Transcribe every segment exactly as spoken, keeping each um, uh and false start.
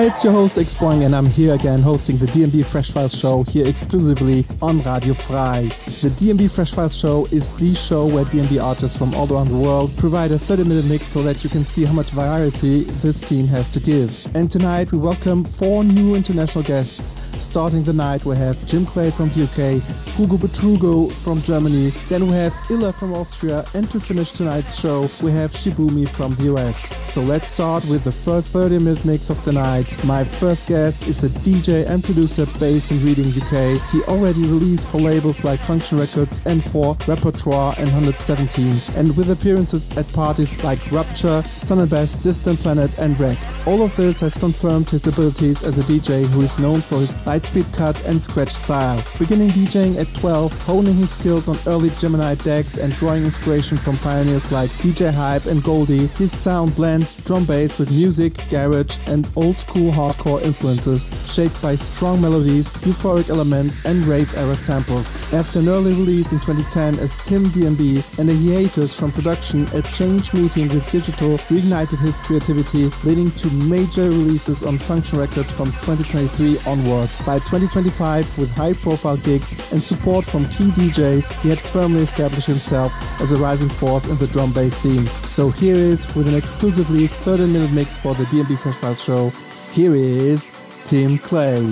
Hi, it's your host X-Boing, and I'm here again hosting the D and B Fresh Files show here exclusively on Radio Frei. The D and B Fresh Files show is the show where D and B artists from all around the world provide a thirty minute mix so that you can see how much variety this scene has to give. And tonight we welcome four new international guests. Starting the night, we have Jim Clay from the U K, Hugo Betrugo from Germany, then we have Illa from Austria, and to finish tonight's show, we have Shibumi from the U S. So let's start with the first thirty minute mix of the night. My first guest is a D J and producer based in Reading, U K. He already released for labels like Function Records, N four, Repertoire and one seventeen, and with appearances at parties like Rupture, Sun and Bass, Distant Planet and Wrecked. All of this has confirmed his abilities as a D J who is known for his Lightspeed cut and scratch style. Beginning DJing at twelve, honing his skills on early Gemini decks and drawing inspiration from pioneers like D J Hype and Goldie, his sound blends drum bass with music, garage and old school hardcore influences, shaped by strong melodies, euphoric elements and rave-era samples. After an early release in twenty ten as Tim D and B and a hiatus from production, a change meeting with Digital reignited his creativity, leading to major releases on Function Records from twenty twenty-three onward. By twenty twenty-five, with high-profile gigs and support from key D Js, he had firmly established himself as a rising force in the drum bass scene. So here is, with an exclusively thirty minute mix for the D and B Fresh Files show, here is Tim Clay.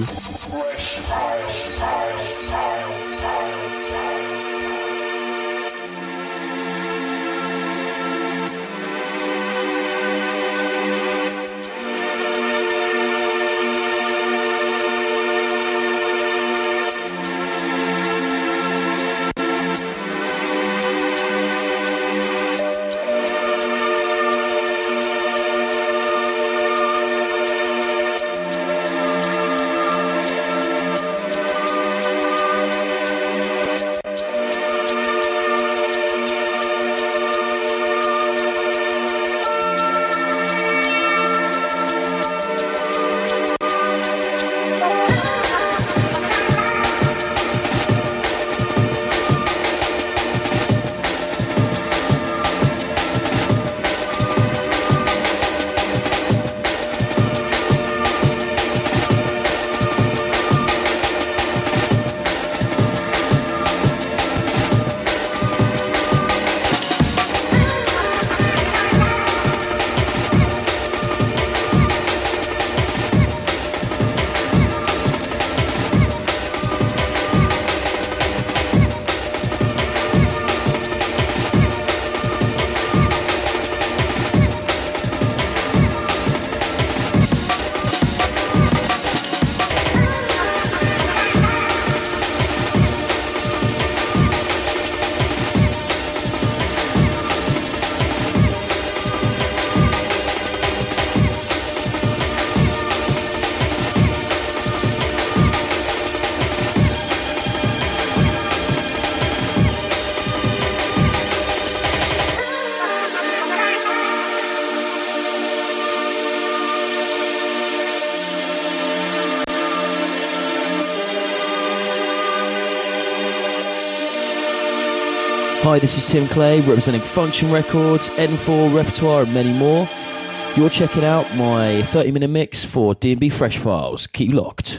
Hi, this is Tim Clay, representing Function Records, N four, Repertoire and many more. You're checking out my thirty minute mix for D and B Fresh Files. Keep locked.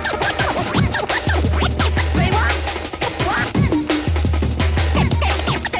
Say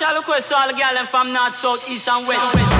Special request to all the girls from north, south, east and west.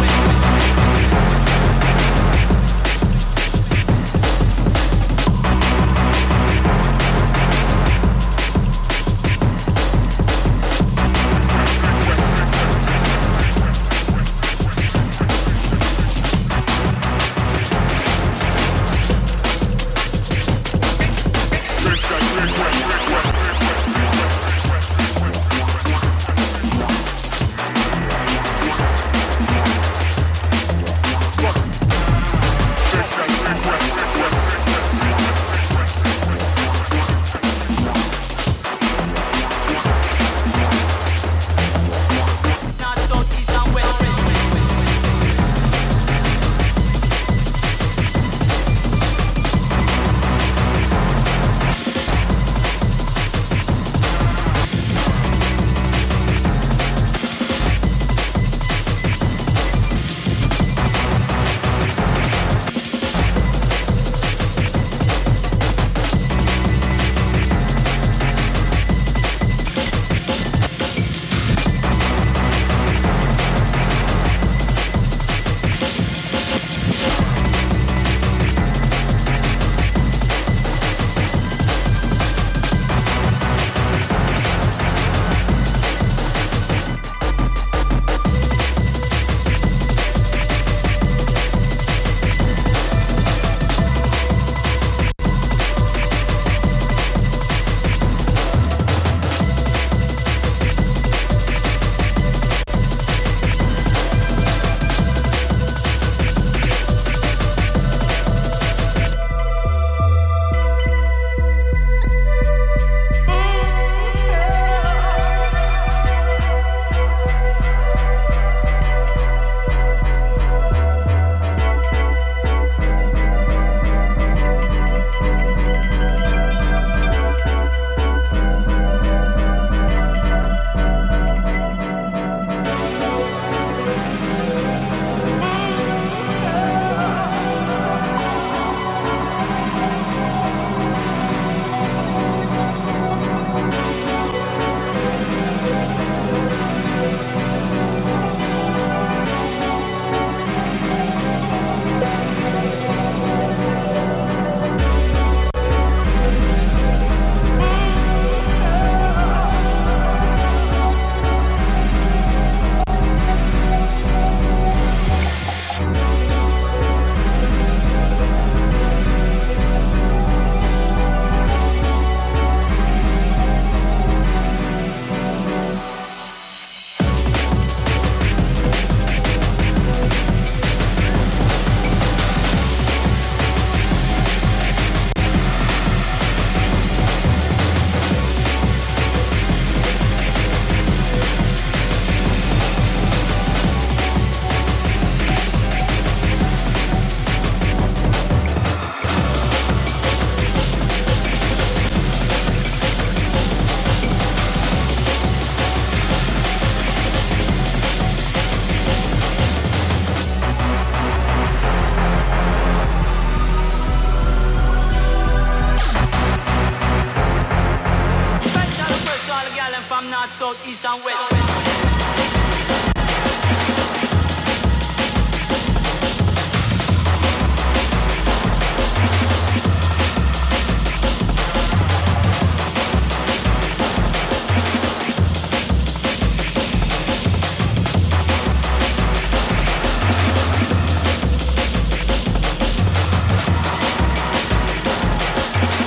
south, east and west.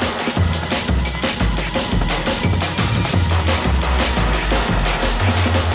We'll be right back.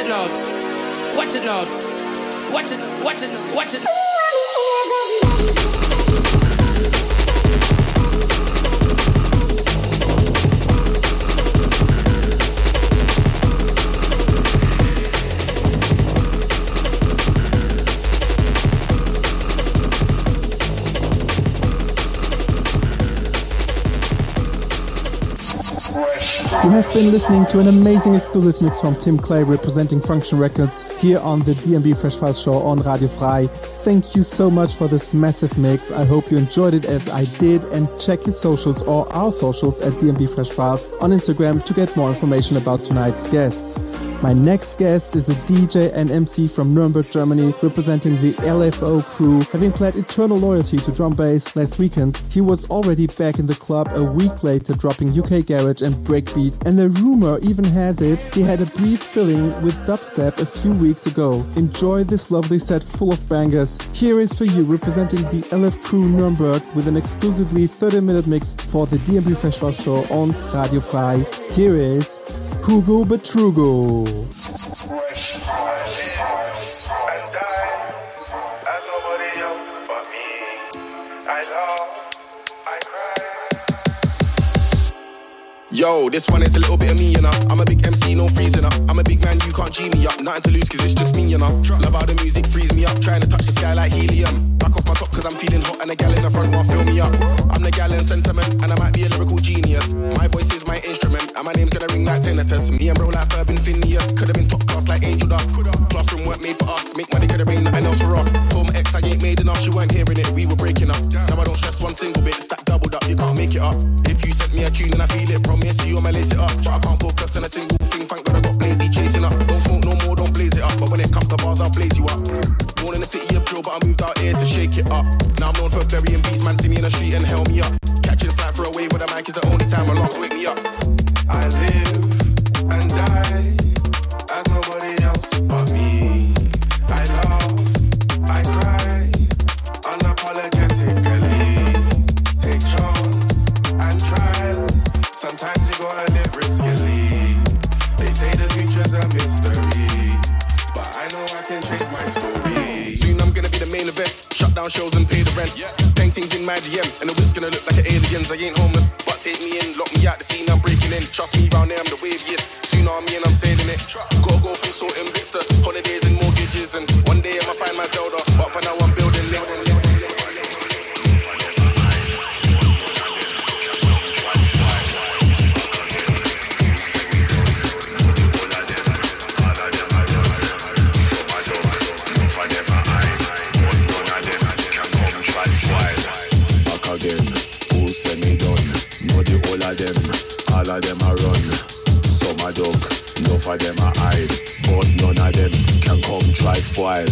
it now. Watch it now. Watch it, watch it, watch it. You have been listening to an amazing exclusive mix from Tim Clay representing Function Records here on the D M B Fresh Files show on Radio Frei. Thank you so much for this massive mix. I hope you enjoyed it as I did, and check his socials or our socials at D M B Fresh Files on Instagram to get more information about tonight's guests. My next guest is a D J and M C from Nuremberg, Germany, representing the L F O crew. Having pledged eternal loyalty to drum bass last weekend, he was already back in the club a week later, dropping U K garage and breakbeat, and the rumor even has it he had a brief filling with dubstep a few weeks ago. Enjoy this lovely set full of bangers. Here is for you, representing the L F crew Nuremberg, with an exclusively thirty minute mix for the D M B Fresh Files show on Radio Frei. Here is Hugo Betrugo. Yo, this one is a little bit of me, you know. I'm a big M C, no freezing up. I'm a big man, you can't G me up. Nothing to lose, cause it's just me, you know. Love how the music frees me up. Trying to touch the sky like helium. Back off my top, cause I'm feeling hot, and the gal in the front won't fill me up. I'm the gal in sentiment, and I might be a lyrical genius. My voice is my instrument, and my name's gonna ring like tinnitus. Me and bro like Ferb and Phineas. Could've been top class like Angel Dust. Classroom weren't made for us. Make money, could've been nothing else for us. Told my ex I ain't made enough, she weren't hearing it. We were breaking up. Now I don't stress one single bit. Stack doubled up, you can't make it up. If you sent me a tune and I feel it, promise you I'ma lace it up. But I can't focus on a single thing. Thank God I got lazy chasing up. Don't smoke no more, don't blaze it up. But when it comes to bars, I'll blaze you up. Born in the city of drill, but I moved out here to shake it up. Now I'm known for burying beats, man. See me in the street and held me up. Catching a flight for a wave with a mic is the only time alarms wake me up. I live and die as nobody else but me. I love, I cry unapologetically. Take chance and trial. Sometimes you gotta live riskily. They say the future's a mystery, but I know I can change my story. Soon I'm gonna be the main event. Shut down shows and pay the rent. Yeah. Paintings in my D M, and the whip's gonna look like an aliens. I ain't homeless, but take me in, lock me out the scene, I'm breaking in. Trust me, round there I'm the waviest. Soon I'm me and I'm sailing it. Gotta go from sorting bits to holidays and mortgages, and one day I'ma find my Zelda. But for now I'm building, building, building. All of them are run, some are dug, enough of them are hide, but none of them can come try spoil.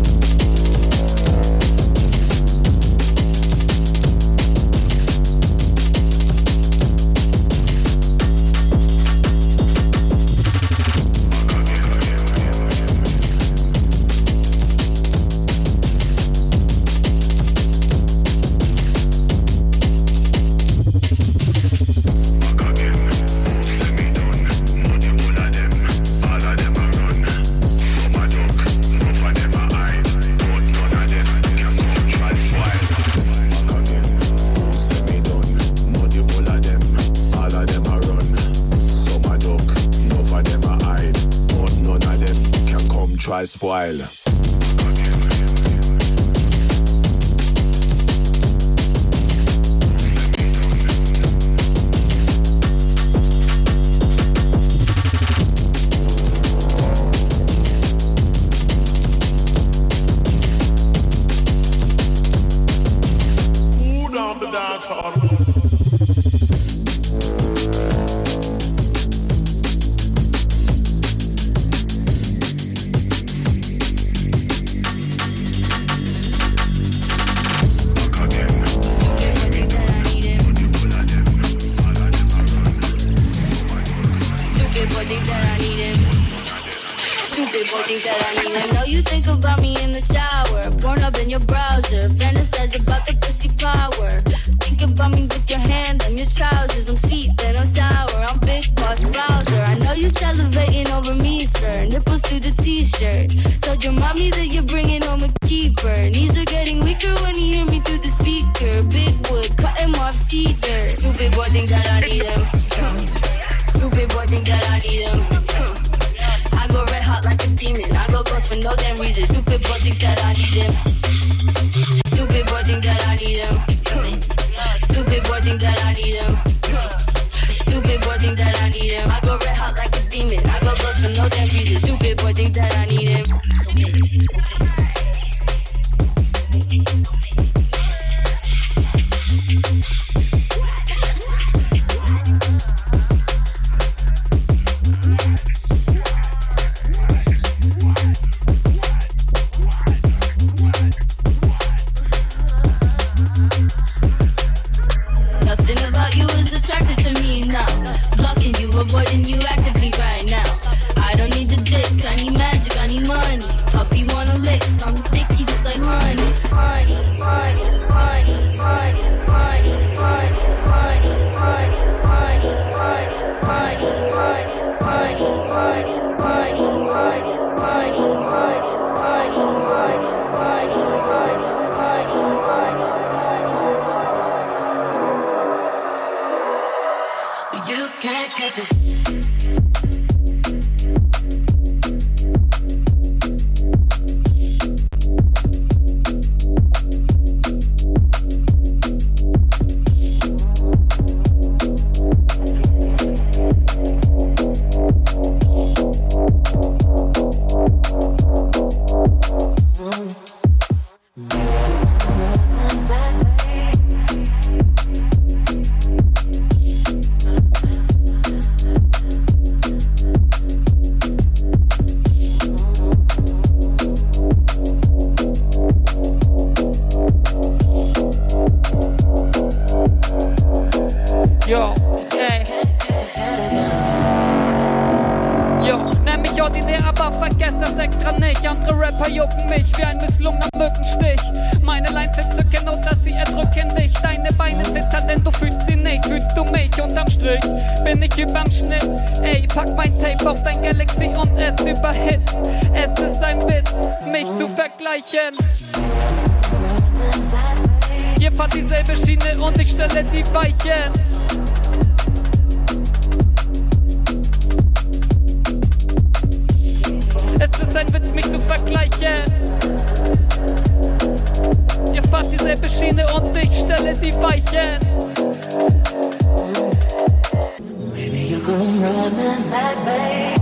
Try spoil. Who down the dance hall? That I need. I know you think about me in the shower, born up in your browser, fantasize about the pussy power. Think about me with your hand on your trousers. I'm sweet, then I'm sour. I'm Big Boss Bowser. I know you salivating over me, sir. Nipples through the t-shirt. Told your mommy that you're bringing home a keeper. Knees are getting weaker when you hear me through the speaker. Big wood, cut him off cedar. Stupid boy think that I need him. Stupid boy think that I need him. I go red hot like a demon. I go ghost for no damn reason. Stupid boy think that I need him. Stupid boy think that I need him. Stupid boy think that I need him. Stupid boy think that I need him. I go red hot like a demon. I go ghost for no damn reason. Stupid boy think that I need him. Avoiding you actively right now. I don't need the dick, I need magic, I need money. Puppy wanna lick, so I'm sticky just like honey. Honey, honey, honey, honey, honey, honey, honey, honey, honey, honey, honey, honey, honey, you can't get it. Ihr fahrt dieselbe Schiene und ich stelle die Weichen. Es ist ein Witz, mich zu vergleichen. Ihr fahrt dieselbe Schiene und ich stelle die Weichen. Maybe you come running back, babe.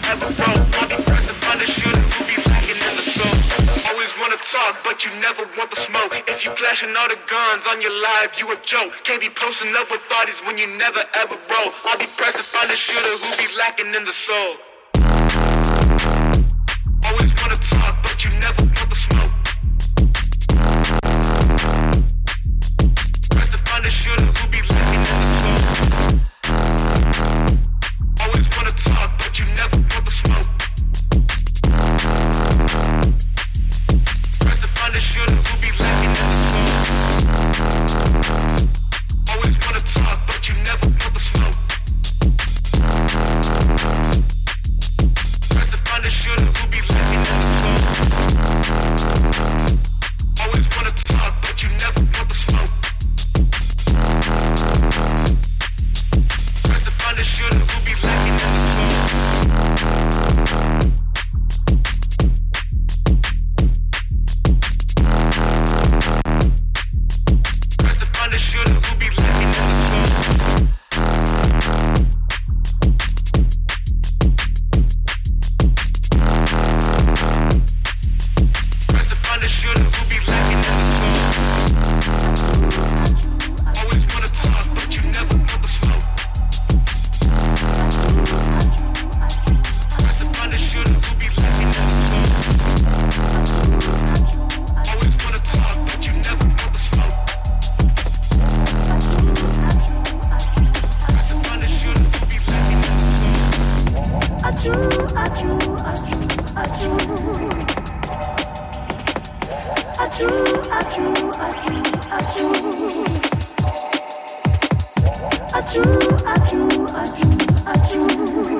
ever roll. I'll be pressed to find a shooter who be lacking in the soul. Always wanna talk, but you never want the smoke. If you flashing all the guns on your live, you a joke. Can't be posting up with thotties when you never ever roll. I'll be pressed to find a shooter who be lacking in the soul. Always wanna talk, but you never want the smoke. Pressed to find a shooter who be lacking in the soul. Always wanna talk, but you never want the smoke. Pressed to find a shooter who be lacking in the soul. Always wanna talk, but you never want the smoke. Pressed to find a shooter who be lacking in the soul. Always wanna talk, but you never want the smoke. Pressed to find a shooter who be lacking in the soul. Pressed to find a shooter who be lacking in the soul. Pressed to find a shooter who be lacking in the soul. Always wanna talk, but you never want the smoke. Pressed to find a shooter who be lacking in the soul. Always wanna talk, but you never want the smoke. Pressed to find a shooter who be lacking in the soul. Achoo, achoo, achoo, achoo. Achoo, achoo, achoo, achoo. Achoo, achoo, achoo, achoo.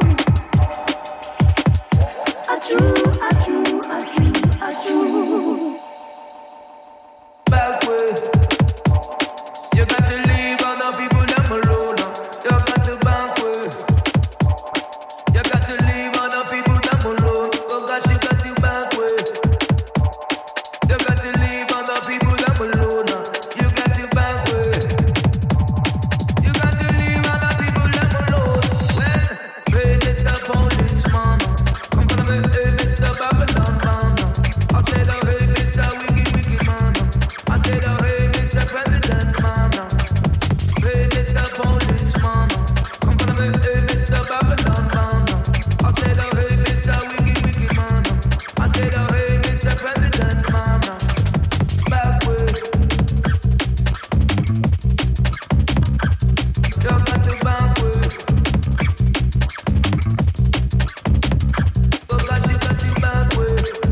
Achoo, achoo, achoo, achoo. Back way. You got to leave other people them alone. You got to back way. You got to leave other people them alone. Oh gosh, you got to back way. You got to leave other people them alone. You got to back way. You got to leave other people them alone. When hey, Mister Policeman, come follow me, hey, Mister Babylon man. I said, oh, hey, Mister Wicked Wicked man. I said, oh, hey, Mister President man. Hey, Mister Policeman, come follow me, hey, Mister Babylon man. I said, oh, hey, Mister Wicked Wicked man. I said, oh, hey, Mister President man. Back way. You got to back way. Oh gosh, you got to back way.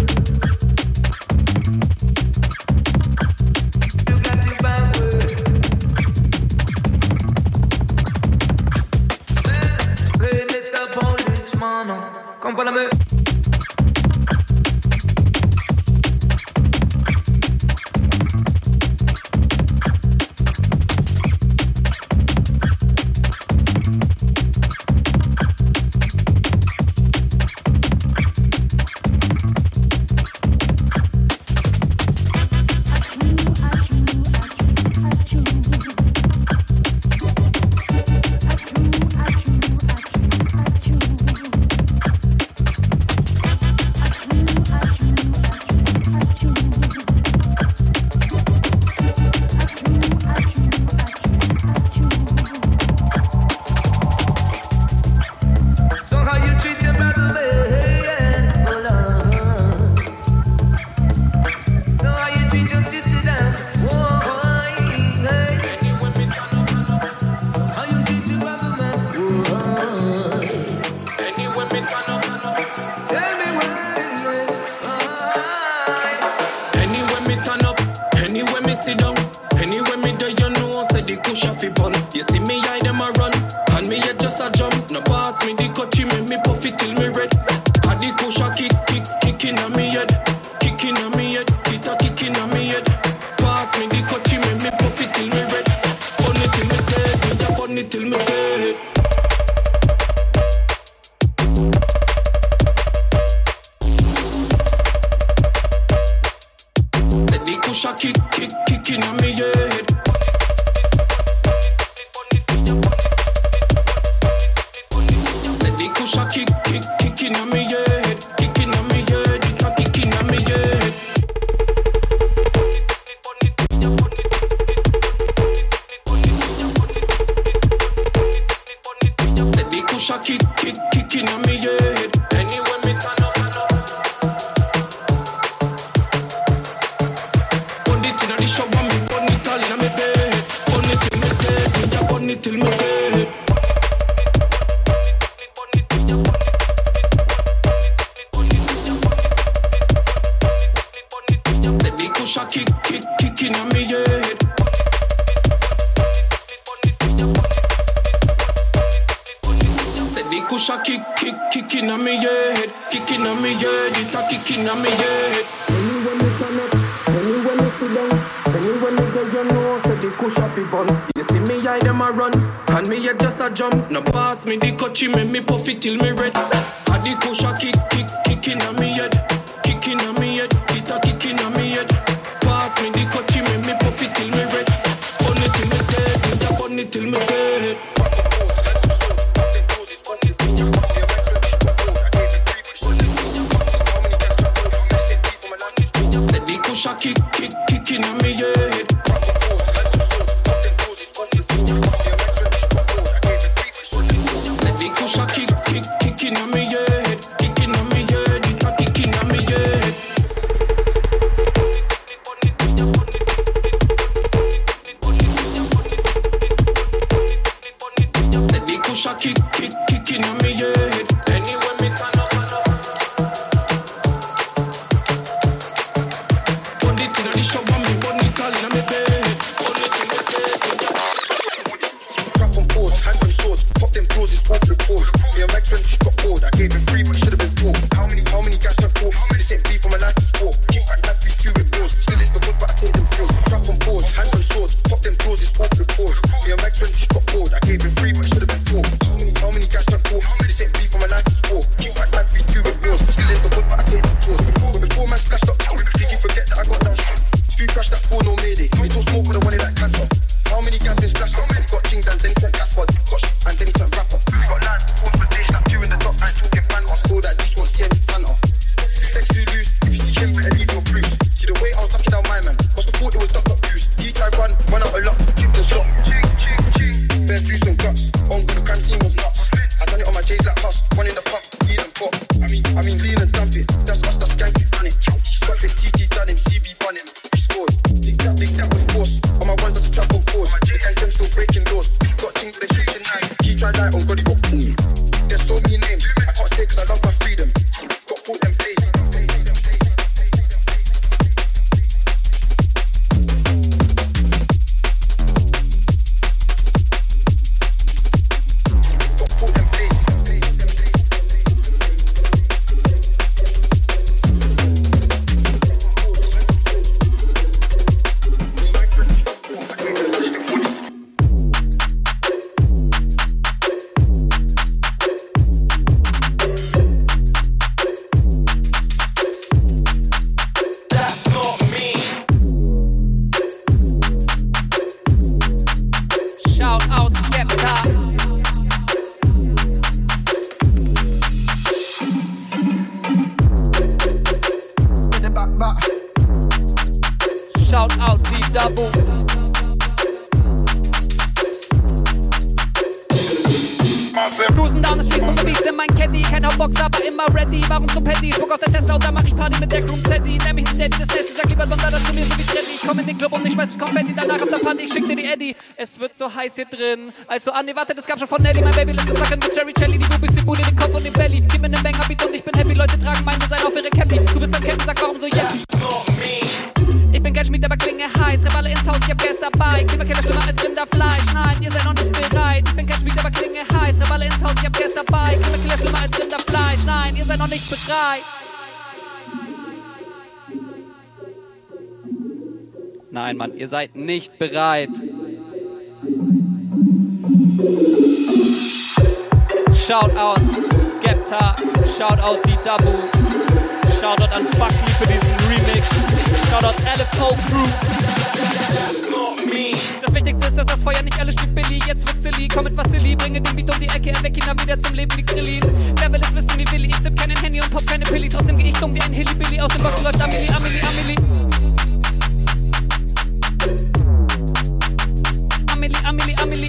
You got to back way. Hey, Mister Policeman, come follow me. So how you treat your brother, man? Oh Lord. So how you treat your sister, down? Oh, hey. So how you treat your brother, man? Oh, any women turn up? Tell me why. Any women turn up? Any women sit down? Any women do you know? Say the kush off bun. You see me, I them a run. And me, I just a jump. No pass me the coachy, make me puff it till me red. And the kush a kick, kick, kicking on me head. Kicking on me head. It a kicking on me head. Pass me the coachy, make me puff it till me red. Burn it till me dead. Me a burn it till me dead. Let the kush a kick, kick, kicking on me head. Let the kush a kick, kick, kicking on me cushion kick, kick, kicking on me head. Said the cushion kick, kick, kicking on me head, kicking on me head, it a kicking on me head. Anyway me turn up, anyway me sit down, anyway me get you know, said the cushion be bun. You see me I dem a run, and me head just a jump. No pass me the coachy, make me puff it till me red. A the cushion kick, kick, kicking on me head, kicking on me head, it a kicking on me head. Pass me the coachy, make me puff it till me red. Burn it till me dead, yeah, burn it till me dead. The cushion kick, kick, kicking on me head. The cushion kick, kick, kicking on me head, kicking on me head, it a kicking on me head. The cushion kick, kick, kicking on me head. Anyway me turn up and up. Put it in the shop and me put it all in me bed. Put it in the bed. Trap on pause, hand on swords, pop them pauses off the pause. Me and Max when she got bored, I gave him three but should've been four. How many, how many guys got caught? This ain't beef for my life to sport. Kick back, lads, we stew with balls. Still it's the good but I take them pills. Trap on pause, hand on swords, pop them pauses off the pause. Me and Max when she got bored, I gave him three but should've been four. How many, how many guys got caught? This ain't beef for my life to sport. Kick back, lads, we stew with balls. Still it's the good but I take them pills. But before man splashed up, did you forget that I got down? Screw crash that four, no mayday. Me talk smoke when I wanted that cancer. How many guys been splashed up? Got chinged and then he turned Gaspard. Got sh- and then he turned rapper. Got lines, calls for day, snap two in the top, and talking banter. All that just won't see any banter. Sex too loose, if you see him, better leave your proofs. See the way I was tucking down my man, must have thought it was duck up juice. He tried run, run out a lot, chipped and stop. Bare juice and guts, on the crime scene was nuts. I done it on my J's like Huss, one in the pump, lean and pop. I mean, I mean lean and dump it, that's us, that's gang, you done it. Swipe it, T T done him, C B bun him, we scored. Big tap, big tap with force, on my one does a trap on pause. The gang them still breaking doors, got chinged with a shooting knife. He tried light on God, he got boom. There's so many names, I can't say cause I love my freedom. Got caught them days. Cruisen down the street von der Beats in mein Caddy. Kein Hauptbox, aber immer ready. Warum so petty? Spuck aus der Tesla und dann mach ich Party mit der Groom Teddy. Nenn mich nicht Daddy des Netzes, sag lieber Sonder, dass du mir so wie Teddy. Ich komm in den Club und ich schmeiß mit Konfetti. Danach auf der Party, ich schick dir die Eddie. Es wird so heiß hier drin. Also an, nee, warte, das gab schon von Nelly. Mein Baby, let's fucking mit Cherry Jelly. Die du bist die Bude, den Kopf und den Belly. Gib mir nen Banger-Beat und ich bin happy. Leute tragen mein Design auf ihre Cappy. Du bist am Cappy, sag warum so jetzt? Ich bin Geldschmied, aber klinge heiß. Hab alle ins Haus, ich hab Gas dabei. Klimakiller schlimmer als Rinderfleisch. Nein, ihr seid noch nicht bereit. Ich bin Geldschmied, aber klinge heiß. Hab alle ins Haus, ich hab Gas dabei. Klimakiller schlimmer als Rinderfleisch. Nein, ihr seid noch nicht bereit. Nein, Mann, ihr seid nicht bereit. Shout out Skepta. Shout out die Dabu. Shout out an Buckley für diesen Remix. Shout out L F O Crew. Das Wichtigste ist, dass das Feuer nicht alles steht Billy. Jetzt wird silly, komm mit Vasili. Bringe den Beat um die Ecke, erweck ihn dann wieder zum Leben wie Krillin. Wer will es wissen wie Willi? Ich sipp keinen Handy und pop keine Pilli. Trotzdem geh ich dumm wie ein Hilly-Billy. Aus dem Box läuft Amelie, Amelie, Amelie. Amelie, Amelie, Amelie.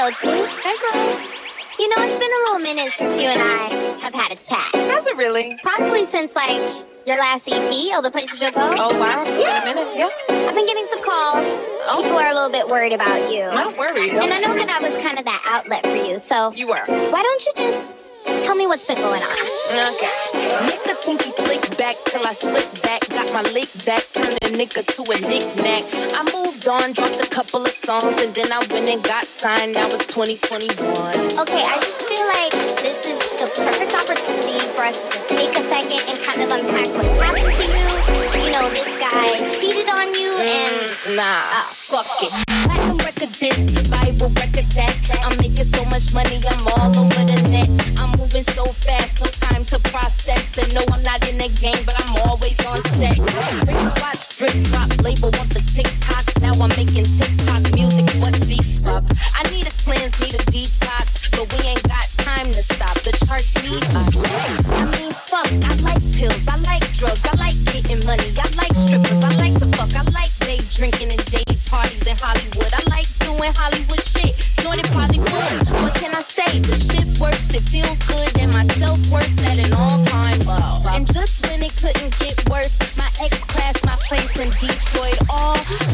Dolce. Hey, girl. You know, it's been a little minute since you and I have had a chat. Has it really? Probably since, like, your last E P, All the Places You'll Go. Oh, wow. It's yeah. been a minute, yeah. I've been getting some calls. Oh. People are a little bit worried about you. Not worried. And I know that I was kind of that outlet for you, so... You were. Why don't you just tell me what's been going on? Okay. Nigga think he slick back till I slip back. Got my lick back, turned a nigga to a knick-knack. I moved on, dropped a couple of songs, and then I went and got signed. Now it's twenty twenty-one. Okay, I just feel like this is the perfect opportunity for us to just take a second and kind of unpack what's happened to you. You know, this guy cheated on you, and... Mm, nah, oh, fuck it. Platinum record this, Bible record that. I'm making so much money, I'm all over the net. I'm moving so fast, no time to process. And no, I'm not in the game, but I'm always on set. Wristwatch, drip drop, label want the TikToks. Now I'm making TikTok music, what the fuck? I need a cleanse, need a detox, but we ain't got time to stop. The charts need us. I mean, fuck, I like pills, I like drugs, I like getting money, I like strippers, I like to fuck, I like day drinking and day parties in Hollywood. I like doing Hollywood shit, snorted Hollywood. What can I say? The shit works, it feels good, and my self-worth's at an all-time low. And just when it couldn't get worse, my ex crashed my place and destroyed all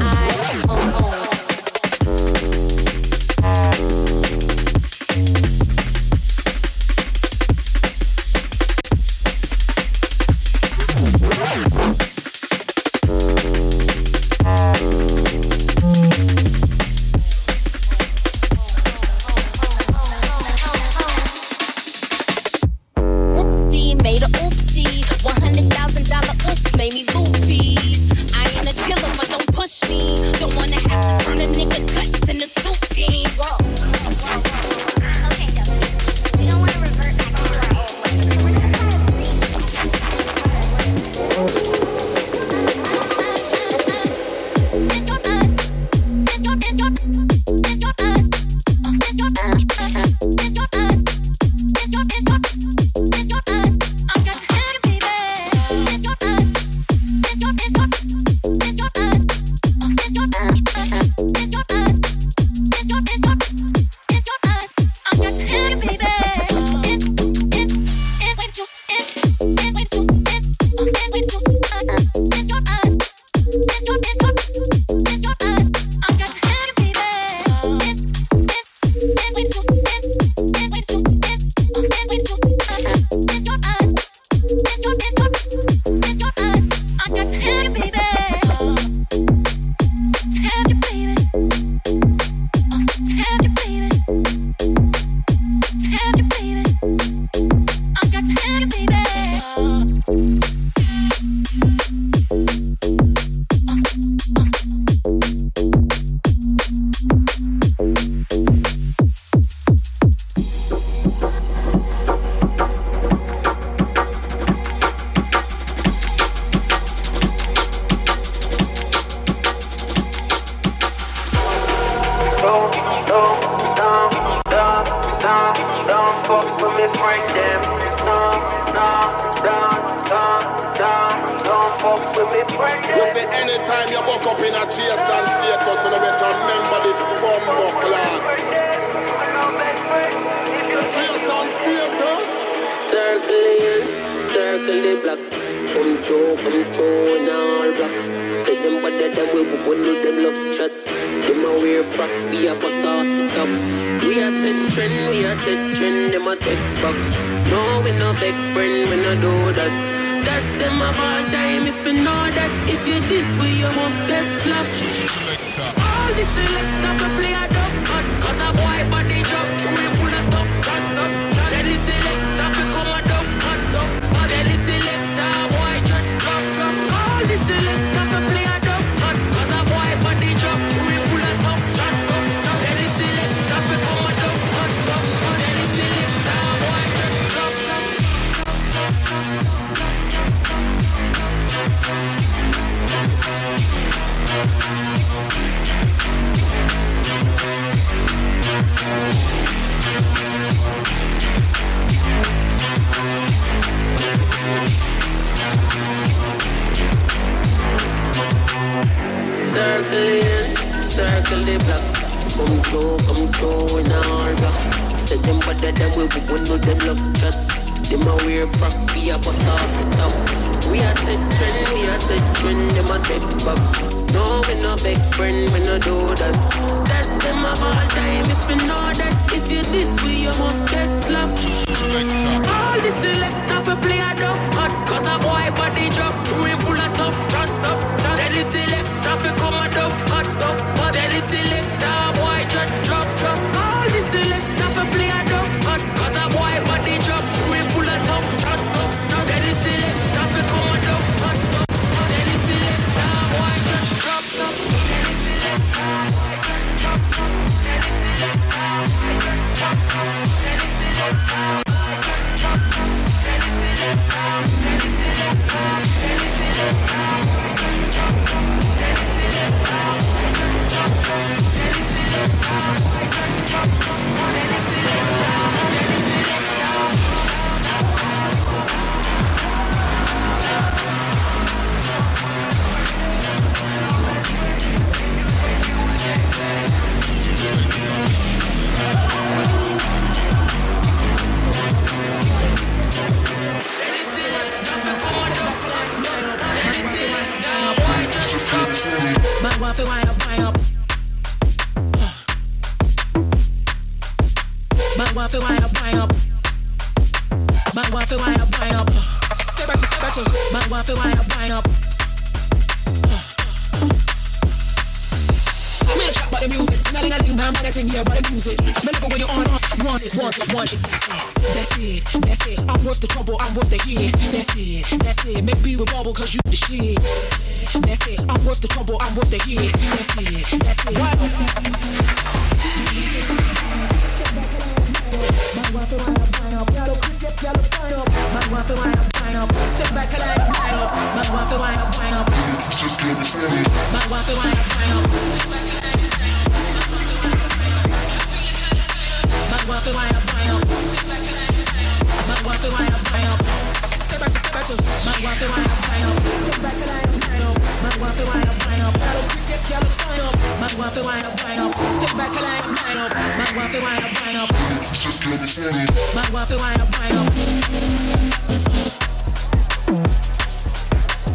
I own. Circle the block, come through, come through in all black. Say them better than we would know them love chat. Them a wear frock, we a bust off the top. We a set trend, we a set trend, them a take box. No, we no big friend, we no do that. That's them of all time, if you know that. If you this way, you must get slapped. All the selector for play a duff cut. Cause a boy body drop, through full of tough chat, tough chat. Tell the selector for come a duff cut, duff cut. Tell the selector, boy just drop, drop. All the selector for play a duff cut. Cause a boy body drop, through full of tough chat, tough chat. Tell the selector for come a duff cut, duff cut. Tell the selector, boy just drop, drop. Man want to wind up, wind up. Man want to wind up, wind up. Man want to wind up, wind up. Step back to step back to. Man want to wind up, wind up. Man trap by the music. Nothing I do, man, man, that's in here by the music. Smell it when you're on, off. Want it, want it, want it. That's it, that's it, that's it. I'm worth the trouble, I'm worth the hit. That's it, that's it. Maybe we bubble cause you the shit. That's it, I'm worth the trouble, I'm worth the hit. That's it, that's it. What? Man want to wind up, wind up. Yellow cricket, yellow turn up. Man want to wind up, wind up. Step back to line up, line up. Man want to wind up, wind up. Man want to wind up, wind up. Step back to line up, line up. Man want to wind up, wind up. Step back to line up, line up. Man want to wind up, wind up. Step back to, step back to. Man want to wind up, wind up. Step back to line up, line up. Man want to wind up, wind up. Yellow cricket, yellow turn up. Man want to wind up, wind up. Step back to line up, line up. Man want to wind up, wind up. Man want to wind up, wind up.